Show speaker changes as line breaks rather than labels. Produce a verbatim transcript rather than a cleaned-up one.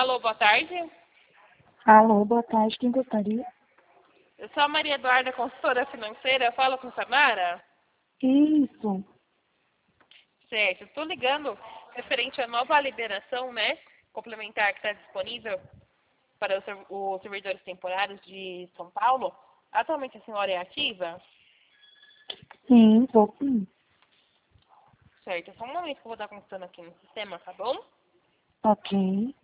Alô, boa tarde.
Alô, boa tarde, quem gostaria?
Eu sou a Maria Eduarda, consultora financeira. Eu falo com a Samara?
Isso.
Certo. Estou ligando referente à nova liberação, né? Complementar que está disponível para os, ser- os servidores temporários de São Paulo. Atualmente a senhora é ativa?
Sim, vou sim.
Certo. Só um momento que eu vou estar consultando aqui no sistema, tá bom?
Ok.